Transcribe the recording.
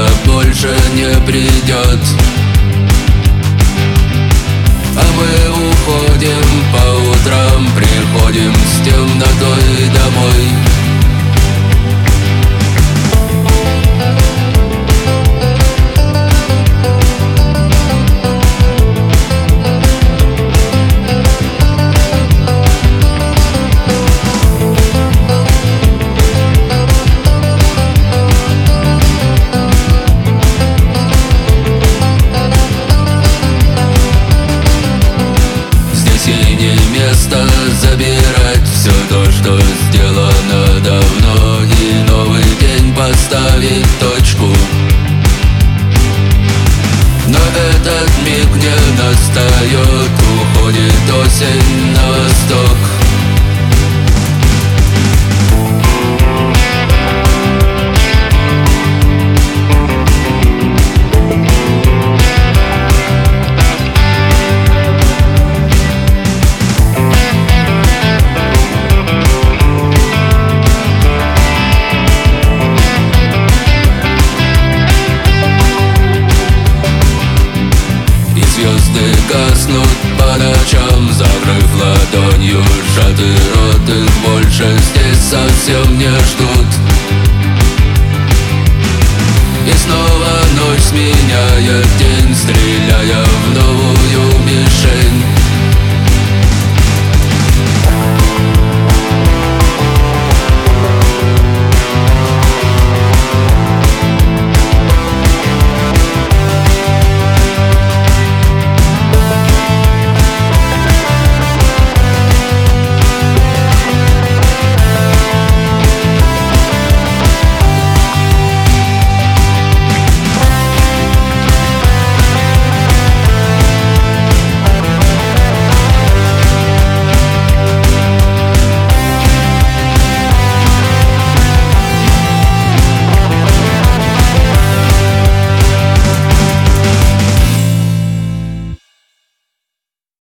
больше не придет. А мы уходим по утрам, приходим с темнотой домой. Место забирать все то, что сделано давно, и новый день поставить точку. Но этот миг не настает, уходит осень на восток. Звезды гаснут по ночам, закрыв ладонью сжатый рот. Их больше здесь совсем не ждут. И снова ночь сменяет день, стреляя в новую мишень.